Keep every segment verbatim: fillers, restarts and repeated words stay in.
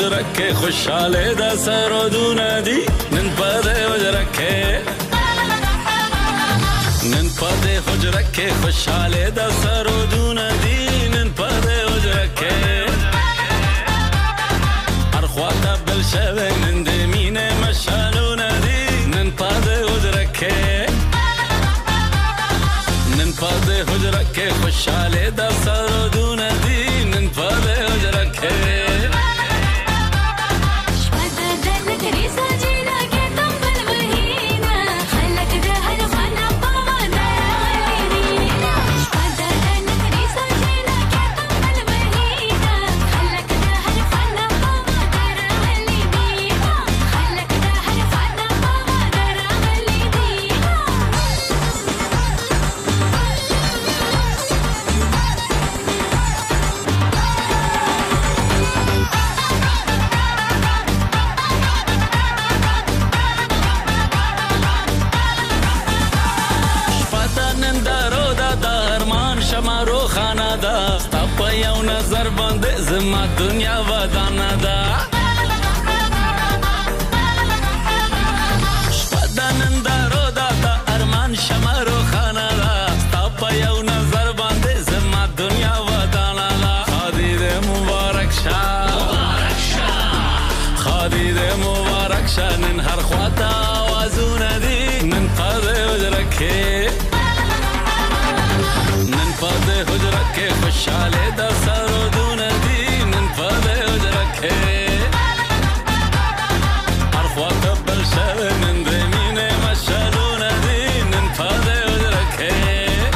حجرك خوشاله د سرودونه دي نن په دې حجرك نن په دې حجرك خوشاله د سرودونه دي نن په دې حجرك هر خواته بل شوه نن دې مینه مشالونه دي نن په دې حجرك نن په دې حجرك خوشاله د سرودونه دي نن په دې حجرك یو نظر باندې زما دنیا ودانه ده شپدانندارو دا د ارمان شمارو خانه ده ستا په یو نظر باندې زما دنیا ودانه ده خادي دې مبارک شه مبارک شه خادي دې مبارک شه نن هر خواته آوازونه دي نن په دې حجره کې نن په دې حجره کې خوشاله د سرودونه دي نن په دې حجره کې هر خواته بل شوه نن دې مینه مشالونه دي نن په دې حجره کې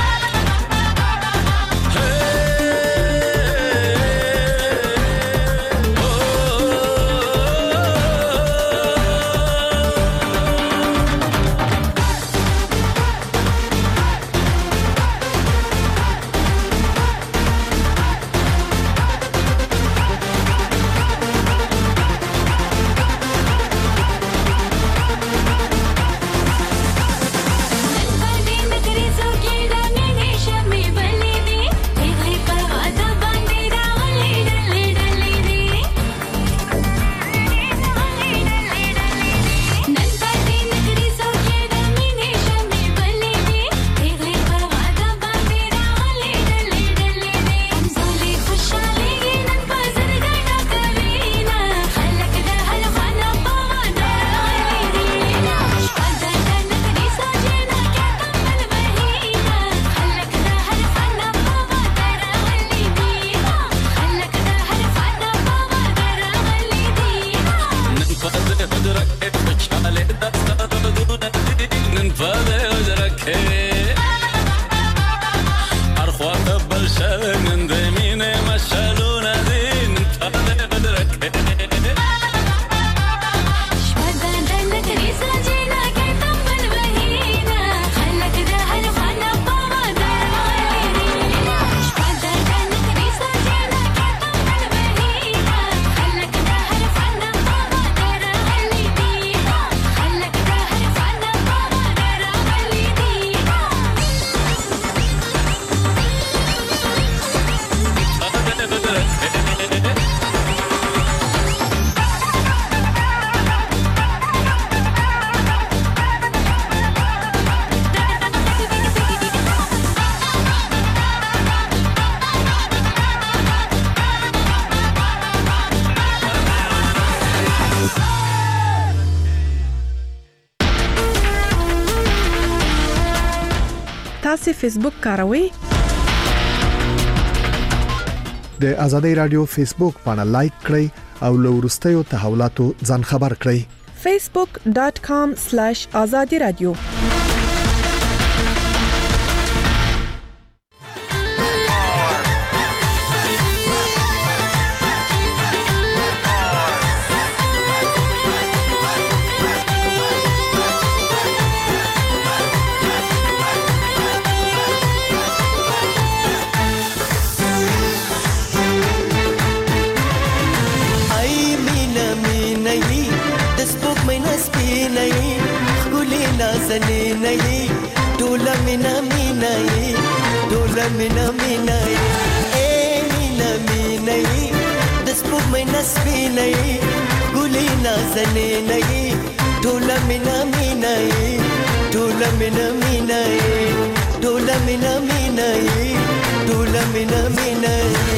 تاسو فیسبوک کاروئ؟ د ازادي رادیو فیسبوک باندې لایک کړئ او له ورستیو تحولاتو ځان خبر کړئ. facebook dot com slash azadi radio सने नहीं डोला मिना मीना ये डोला मिना मीना ये ए मीना मीना ये दस पुग में سپوږمۍ نسبي نه یې ګلې نازنې نه یې ټوله مینه مینه یې ټوله مینه مینه یې ټوله مینه مینه یې ټوله مینه مینه یې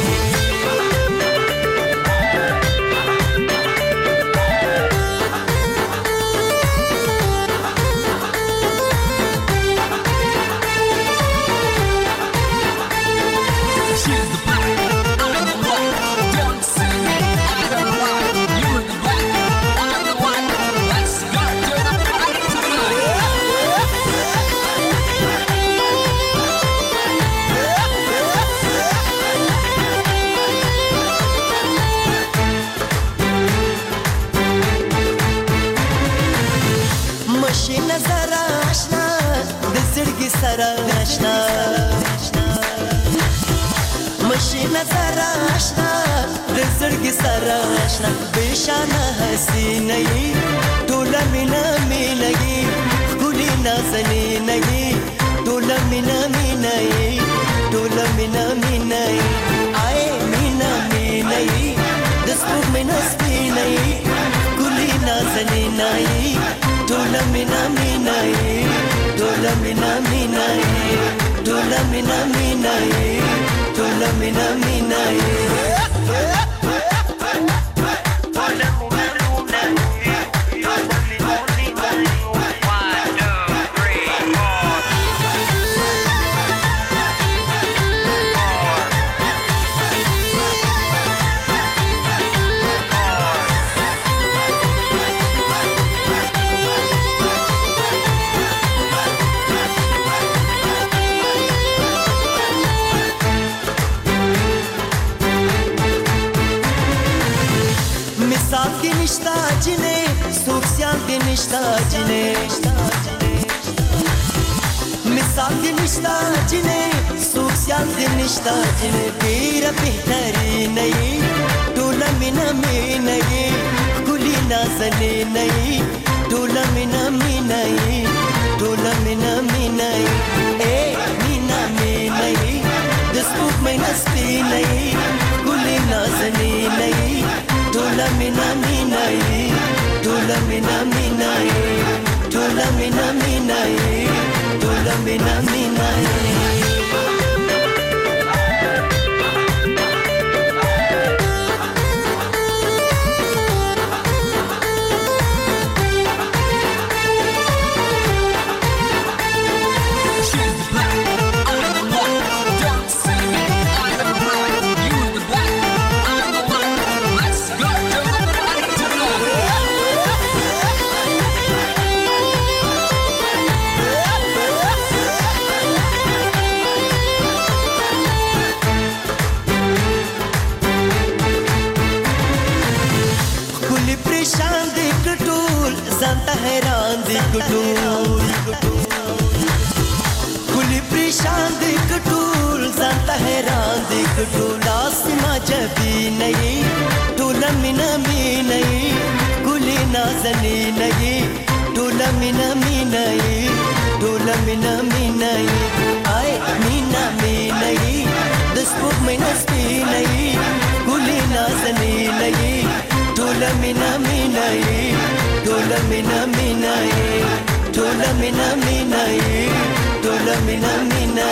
سره آشنا مشینه سره آشنا د زړګي سره آشنا بشانه حسینه یې ټوله مینه مینه یې ګلې نازنینه یې ټوله مینه مینه یې ټوله مینه مینه یې آی مینه مینه یې د سپوږمۍ نسبینه یې ګلې نازنینه یې ټوله مینه مینه یې ټوله مینه مینه یې ټوله مینه مینه یې ټوله مینه مینه یې نشتا جنې مثال دې نشتا جنې سوسیال دې نشتا جنې ډېره بهترینه یې ټوله مینه مینه یې ښکلې نازنینه یې ټوله مینه مینه یې ټوله مینه مینه یې ای مینه مینه یې د سپوږمۍ نسبینه یې ښکلې نازنینه یې ټوله مینه مینه یې ټوله مینه مینه یې ټوله مینه مینه یې ټوله مینه مینه یې حیران دی کټول کلی پریشان دی کټول ځانته حیران دی کټول اسما جبی نه ټوله مینه مینه کلی نازنی نه ټوله مینه مینه ټوله مینه مینه آی مینه مینه د سپوږمۍ نسبینه کلی نازنی نه ټوله مینه مینه ټوله مینه مینه ټوله مینه مینه ټوله مینه مینه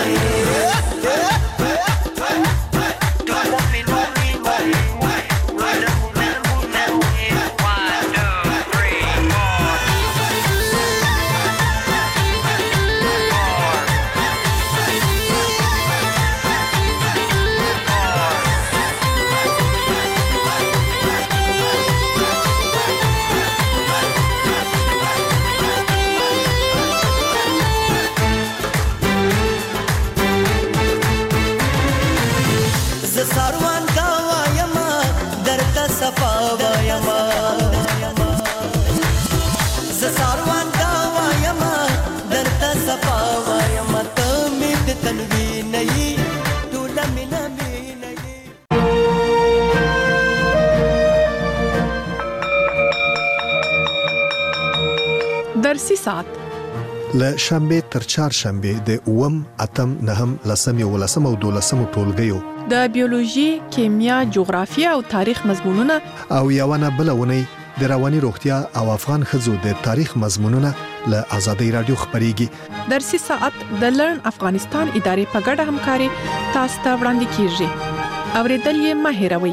درسي ساعت ل شنبه تر چهارشنبه د اوم اتم نهم لسم یو لسم او دولسم ټولګیو د بیولوژي، کیمیا، جغرافیه او تاریخ مضمونونه او یوونه بلونه د رواني روغتیا او افغان خزو د تاریخ مضمونونه له آزادۍ رادیو خبريږي. درسي ساعت د لرن افغانستان ادارې په ګډه همکاري تاسو ته وړاندې کیږي. اوریدل یې مه هېروئ.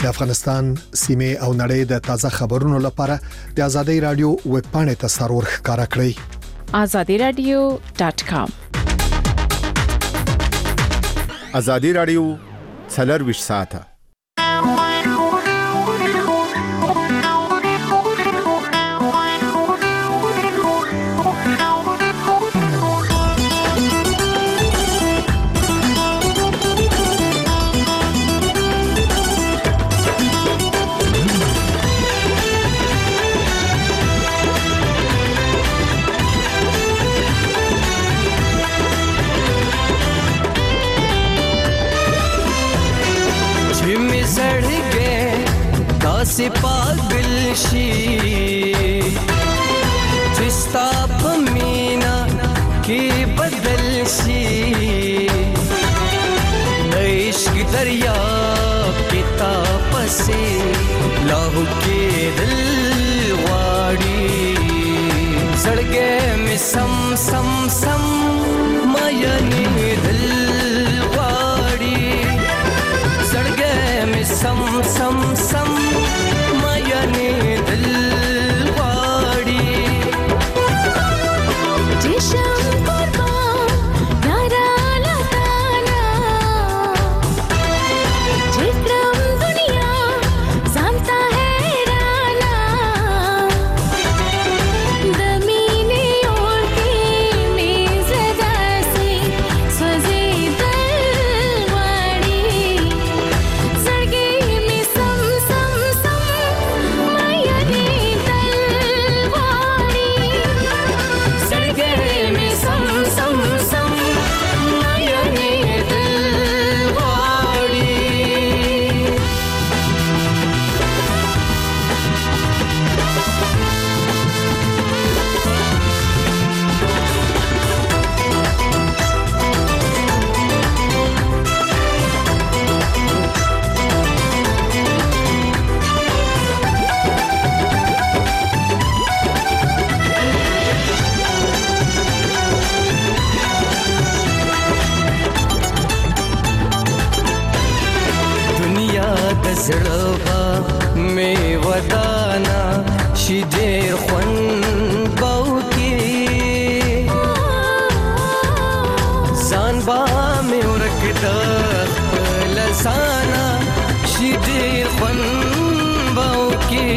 د افغانستان سیمه او نړۍ د تازه خبرونو لپاره د آزادۍ رادیو ویب پاڼې ته سرور ښکارا کړئ azadi radio dot com آزادۍ رادیو څلور ساعته से पागल शी जिस्ता पमीना के बदल शी इश्क दरिया के तापसे लाहू के दिल वाड़ी सड़गे में सम सम सम मायने दिल वाड़ी सड़गे में सम सम सम मायने दिल वाड़ी जिशम कुर्बान यारा लताना जिक्रम दुनिया जानता है राना दमीने और के मेज़दा से सजे दिल वाड़ी सड़गे में सम सम सम मायने दिल वाड़ी सड़गे में सम सम सम मायने दिल वाड़ी दुनिया दसड़वा में वदाना शिदेर खुन बाउकी जानबा में उरकदा लसाना शिदेर खुन बाउकी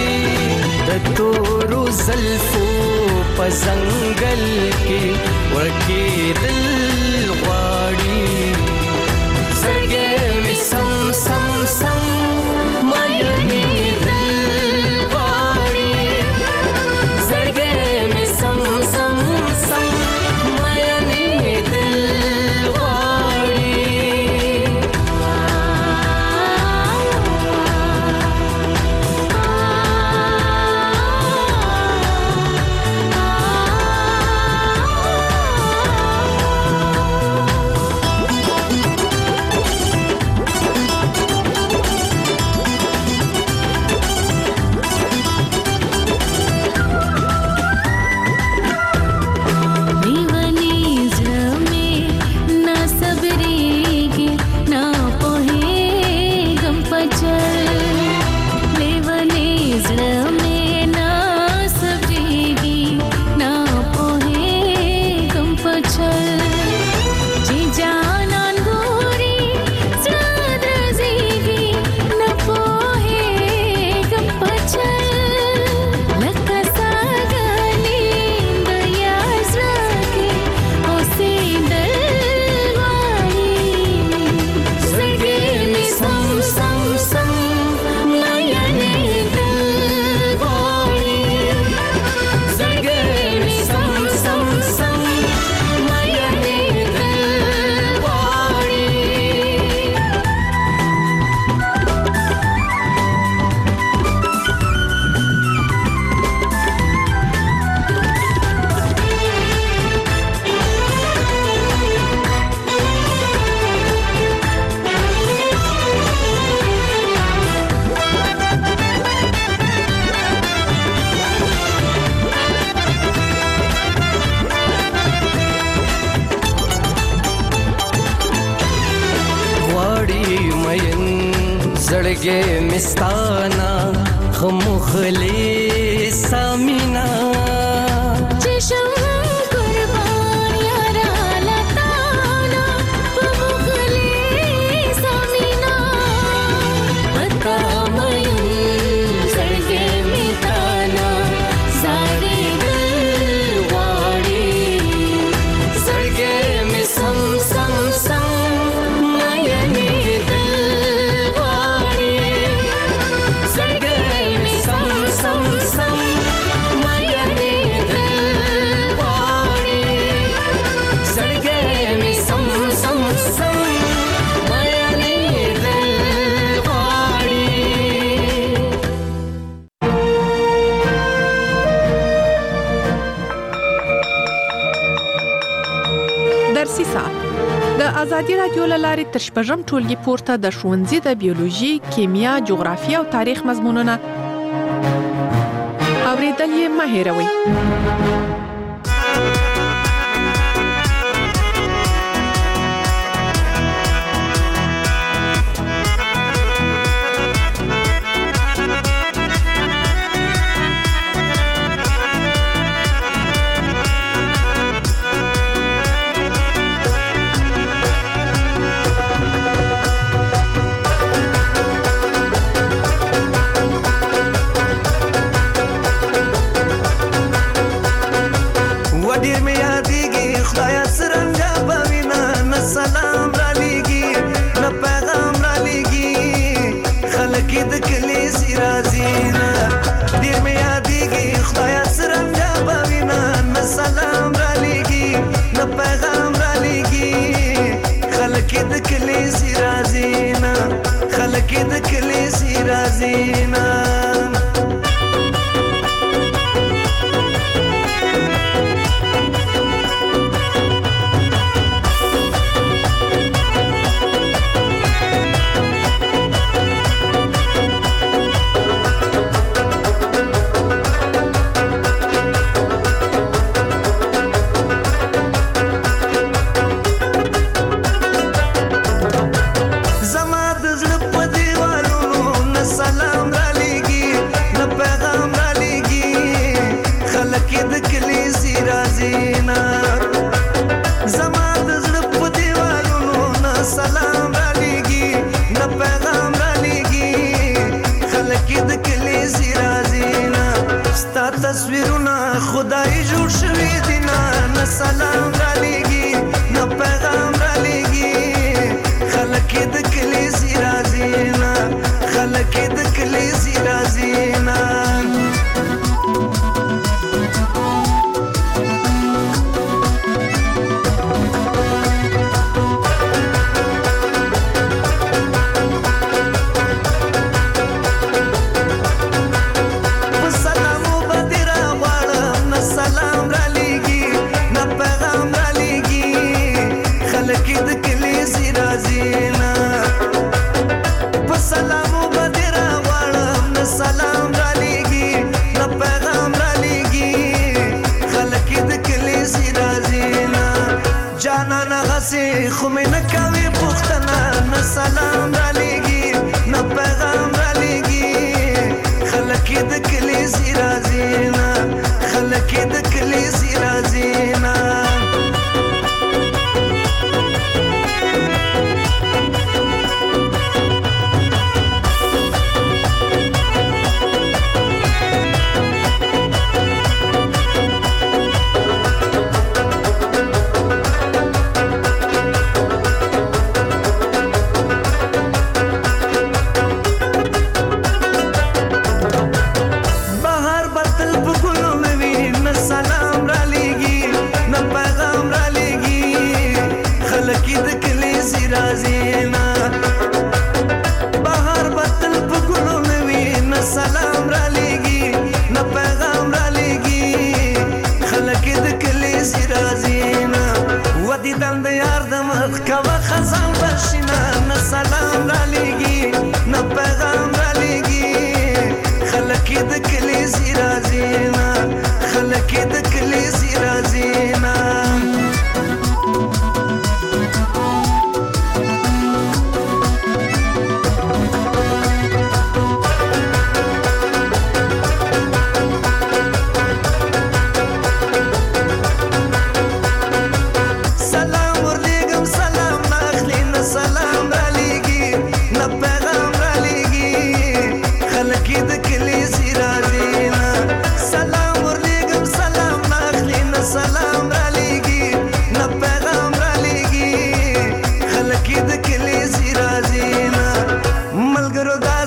दतोरो ज़ल्फो पजंगल के उरके दिल वाड़ी सड़गे में सम सम सम मायने दिल वाड़ी सड़गे में सम सम सम मायने दिल वाड़ी زړګې مستانا خمخلي سامینا چشم قربان یارا لتانا خمخلي سامینا پتا مې زړګې مستانا زاري دل واړي زړګې مې سم سم سم ازادي رادیو لاره تر شپږم ټولګي پورته د ښوونځي د بیولوژي، کیمیا، جغرافیه او تاریخ مضمونونه اوریدل یې مه هېروئ.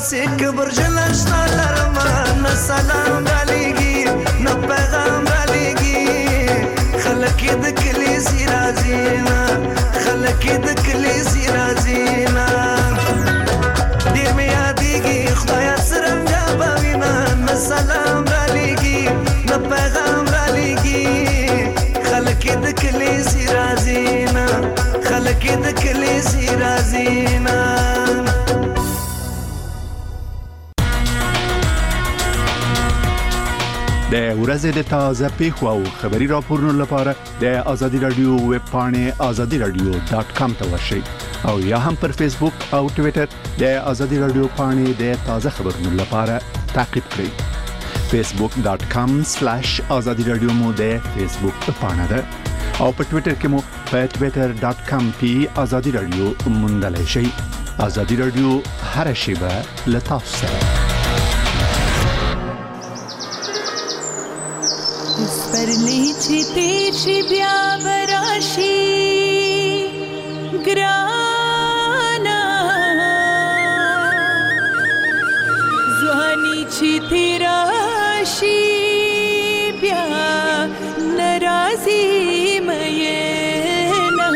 داسې کبر جلشنا لرما نه سلام علیگی نه پیغام علیگی خلک د کلیسی رازینا خلک د کلیسی رازینا ډیر می یادېږي خدای سرنګا باوینا نه سلام علیگی نه پیغام علیگی خلک د کلیسی رازینا خلک د کلیسی رازینا د ورځې د تازه پیښو او خبري راپورونو لپاره د آزادي رادیو ویب پاڼې آزادي رادیو ډاٹ کام ته ورشئ او یا هم پر فیسبوک او ټوئیټر د آزادي رادیو پاڼې د تازه خبرونو لپاره تعقیب کړئ فیسبوک ډاٹ کام سلیش آزادي رادیو مو د فیسبوک پاڼه ده او په ټوئیټر کې مو په ټوئیټر ډاٹ کام پی آزادي رادیو موندلای شئ آزادي رادیو هر شیبه له تاسو سره پرلی چی تیر شی بیا براشی گرانا زوانی چی تیراشی بیا نرازی مینا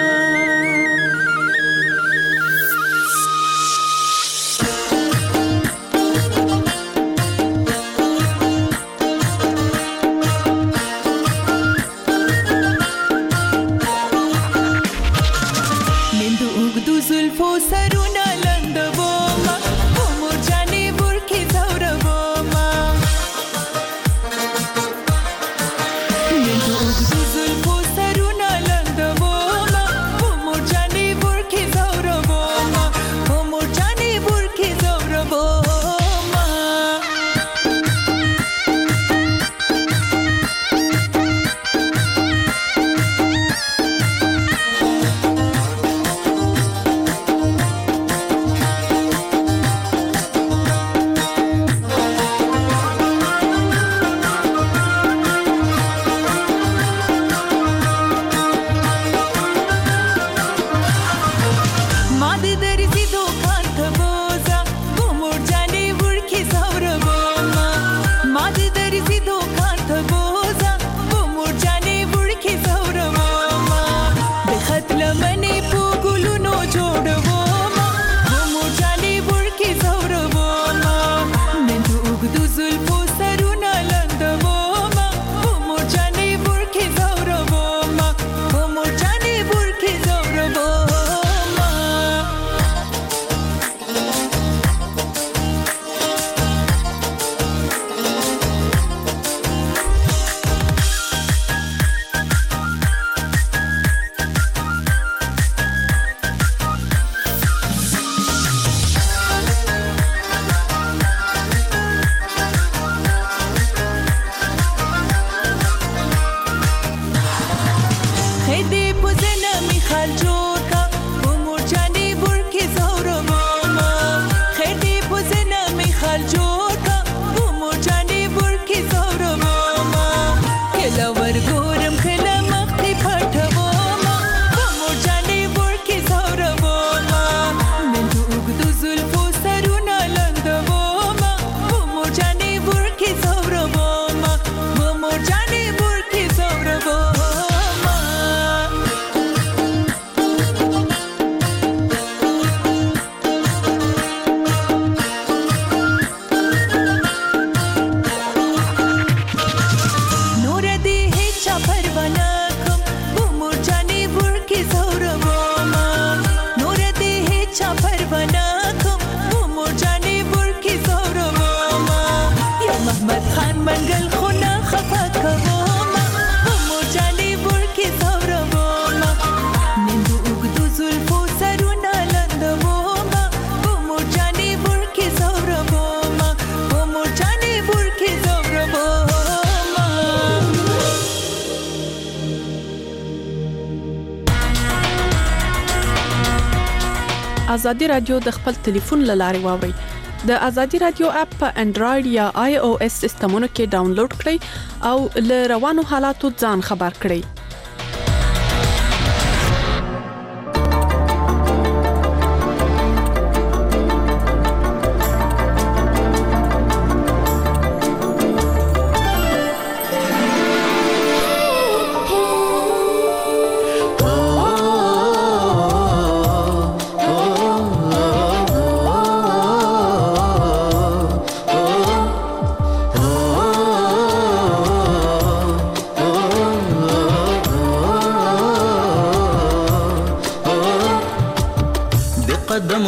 ازادي رادیو د خپل ټلیفون لارې واوري. د ازادي رادیو اپ په انډراید یا آی او اس سیستمونو کې ډاونلوډ کړئ او له روانو حالاتو ځان خبر کړئ.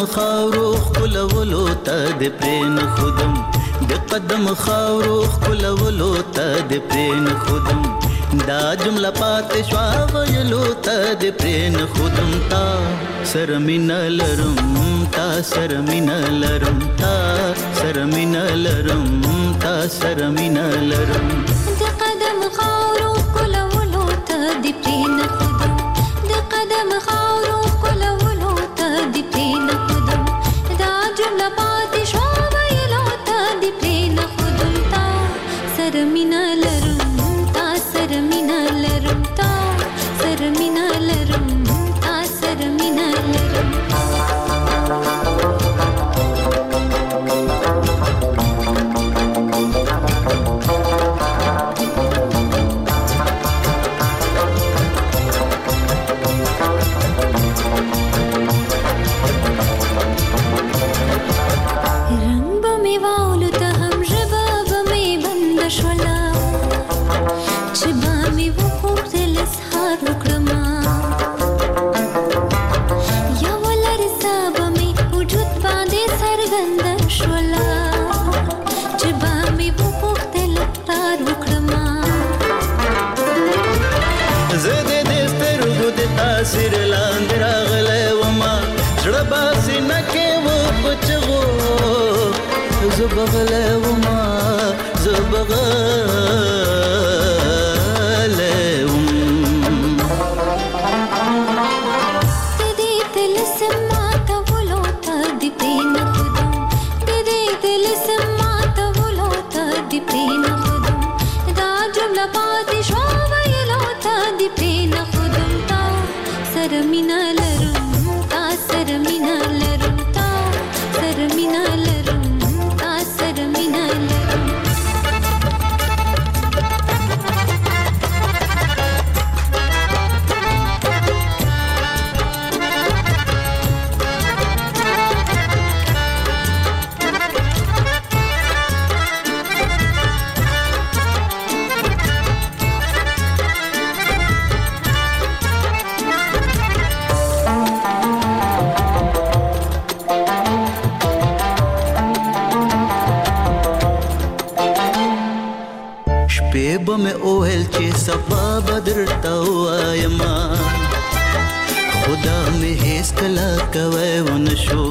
خاورو خلولو ته د پرین خودم د قدم خاورو خلولو ته د پرین خودم دا جمله پات شوا ویلو ته د پرین خودم تا سرمین لرم تا سرمین لرم تا سرمین لرم تا سرمین لرم د قدم خاورو خلولو ته د پرین خودم د قدم خاورو خلولو ته د پرین خودم دا جمله پات شوا ویلو ته د پرین خودم تا سرمین لرم تا سرمین لرم تا سرمین لرم تا سرمین لرم سر لاندې راغلی وما زړه باسي نکې و پچغو زه بغلی وما زه بغلی وم د دې طلسم ماتولو ته د پرین خودم د دې طلسم ماتولو ته د پرین خودم دا جمله پاتې شوه ویلو ته د پرین خودم سرمین لرم تا سرمین لرم تا سرمین لرم تا سرمین لرم به مې اوهل چې سبا بدرته وایم خدا مې هیڅ کله کوي ونشو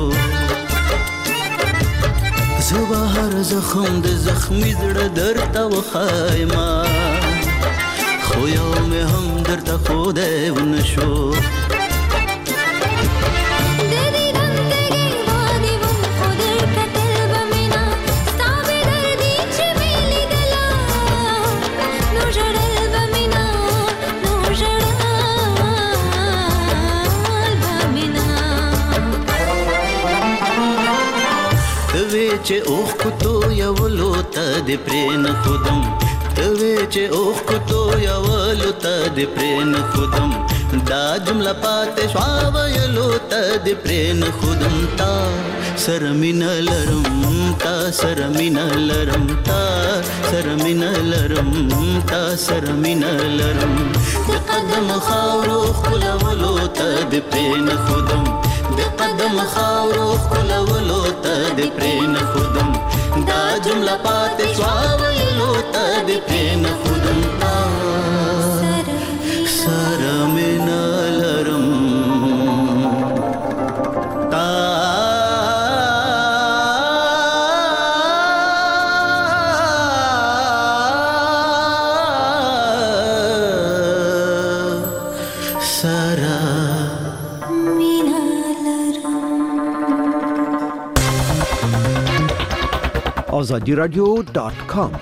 زه به هر زخم د زخمي زړه درته وښایم خو یو مې هم درته ښودی ونشو چې اوخ کوتو یولو ته د پرین خودم توی چې اوخ کوتو یولو ته د پرین خودم دا جمله پاتې شوا ویلو ته د پرین خودم تا سرمین لرم تا سرمین لرم تا سرمین لرم تا سرمین لرم د قدم خاورو خلولو ته د پرین خودم د قدم خاورو خلولو ته د پرین خودم دا جمله پاتې شوا ویلو ته د پرین خودم تا سرمین لرم تا azadi radio dot com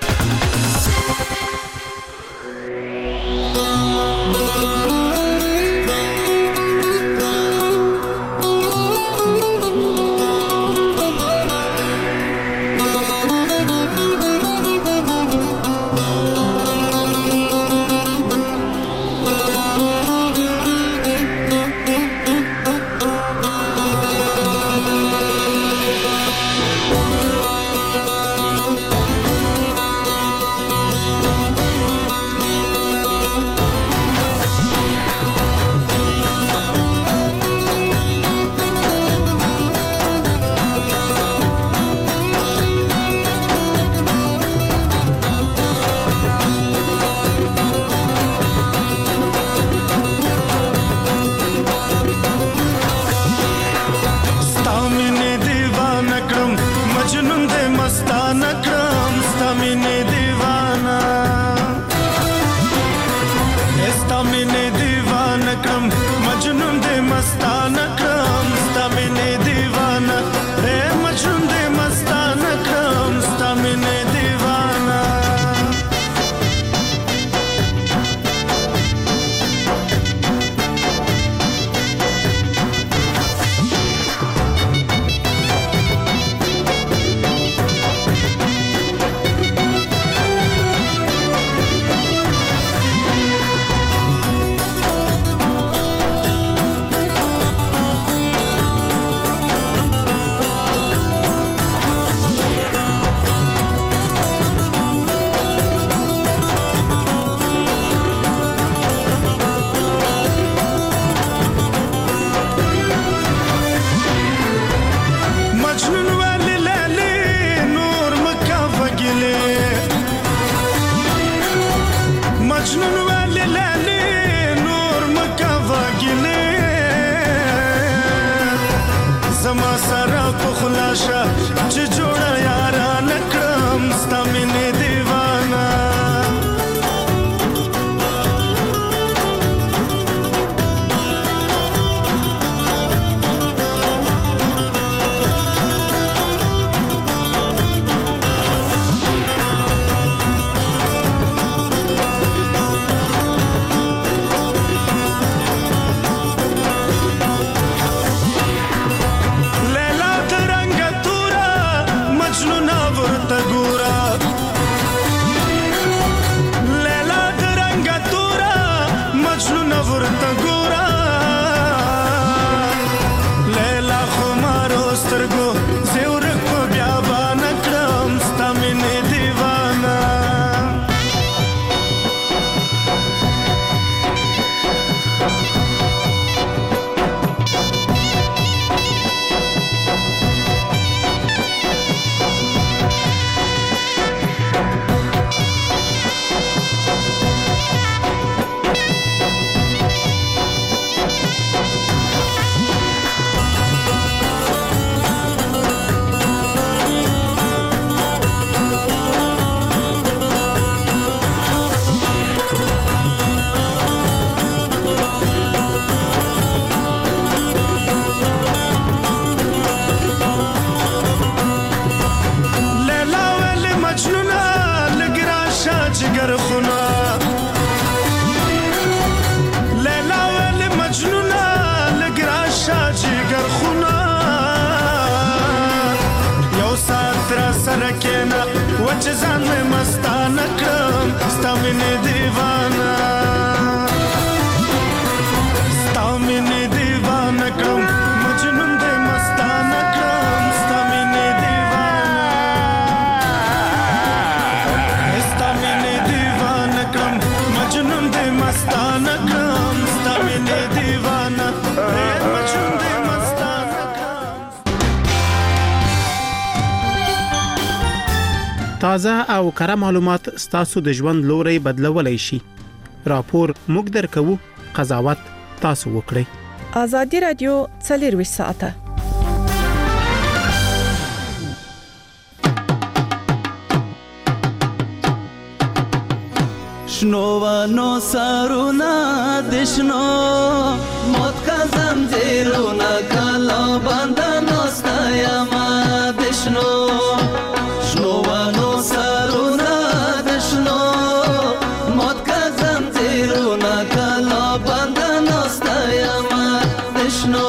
راشه چې جوړه یاران کړم ستا مینې دیوانه چې ځان مې مستانه کړم ستا مینې دیوانه ستا مینې دیوانه کړم مجنون دې مستانه کړم ستا مینې دیوانه ستا مینې دیوانه کړم مجنون دې مستانه کړم ستا مینې دیوانه مجنون دې تازه او کره معلومات ستاسو د ژوند لوري بدلولای شي. راپور موږ درکو، قضاوت تاسو وکړئ. ازادي رادیو څلور ساعته شنو ونو سرونا دشنو موت کا زنجیرونا کلا بندنو ستایما دشنو شنو ونو سرونا دشنو موت کا زنجیرونا کلا بندنو ستایما دشنو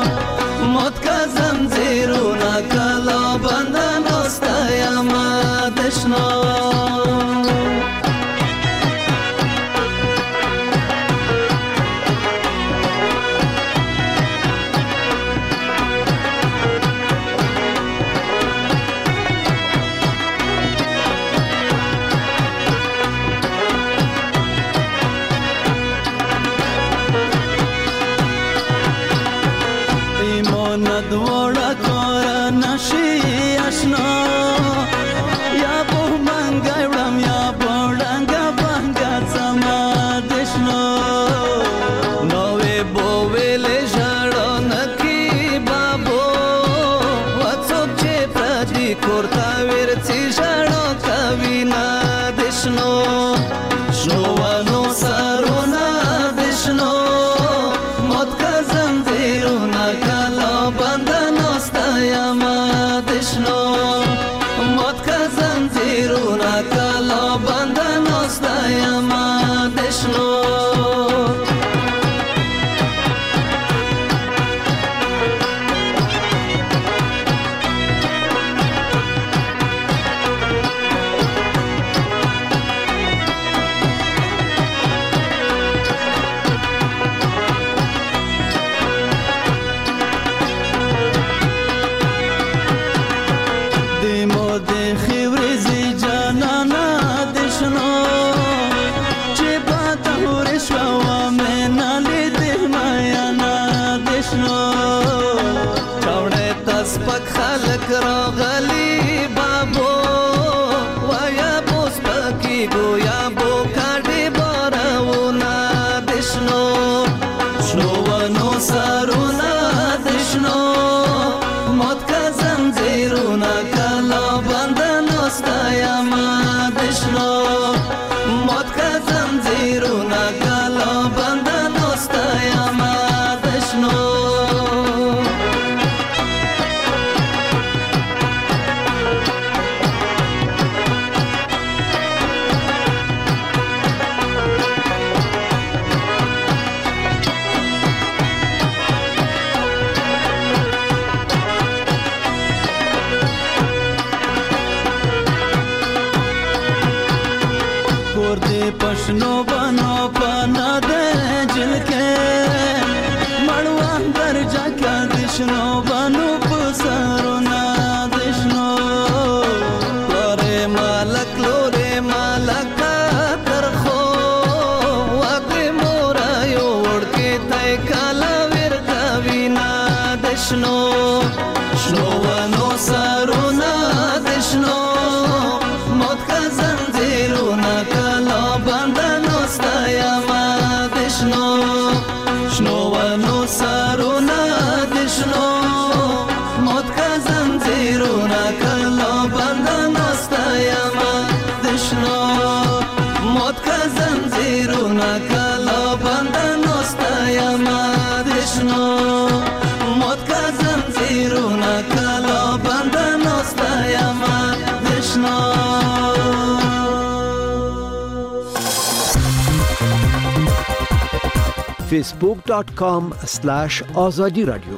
موت کا زنجیرونا کلا بندنو ستایما دشنو Sharona Dishno Mot ka zanjir دشنو بانو پانا دے جل کے مڑوان درجہ کا دشنو بانو پسارونا دشنو لورے مالک لورے مالک ترخو واقع مورا یوڑ کے تائے کالا ورگا وینا دشنو شنو وانو سارونا دشنو موت کا زنجیرونا کالا باندانو ستایا ما دشنو شنو وانو سارونا دشنو موت کا زنجیرونا کالا باندانو ستایا ما دشنو موت کا زنجیرونا کالا باندانو ستایا ما دشنو موت کا زنجیرونا کالا باندانو ستایا ما دشنو facebook dot com slash azadi radio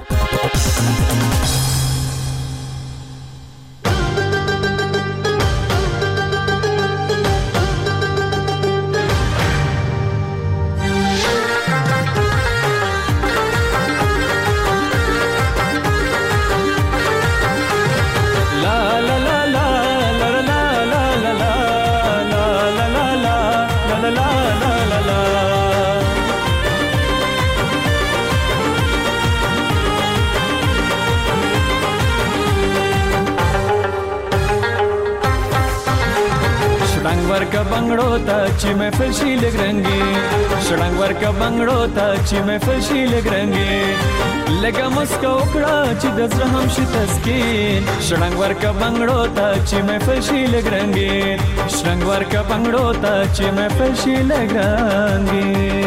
का बंगड़ो ता ची में फशी लग रंगी शड़ंग वर का बंगड़ो ता ची में फशी लग रंगी लगा मुस्का उकड़ा ची दजरा हम शितस्कीन शड़ंग वर का बंगड़ो ता ची में फशी लग रंगी शड़ंग वर का बंगड़ो ता ची में फशी लग रंगी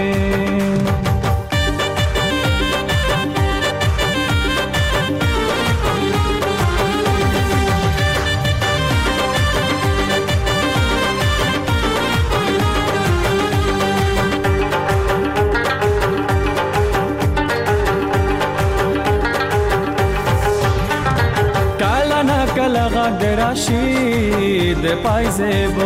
دراشی د پایزبو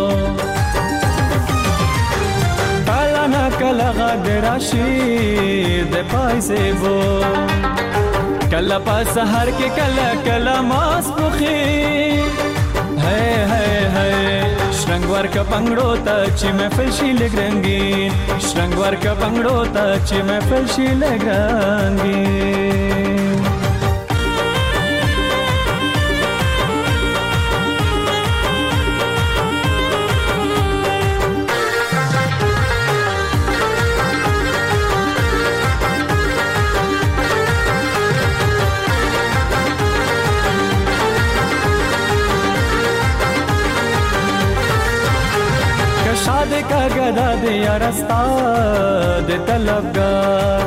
کلا نا کلا دراشی د پایزبو کلا پاس هر کې کلا کلا ماس پخي ہے ہے ہے شرنګور کا پنګړو ته چې محفل شي لګرنګین شرنګور کا پنګړو ته چې محفل شي لګرنګین का गदा दिया रास्ता दे तलबगार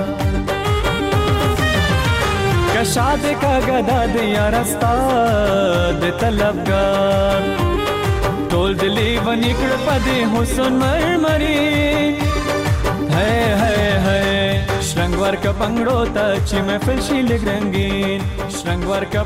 कशाद का गदा दिया रास्ता दे तलबगार तोल दिली वनिकड़ पदे हुसन मरमरी है है है श्रृंगवर का पंगड़ो ता ची महफिल शी लग रंगीन श्रृंगवर का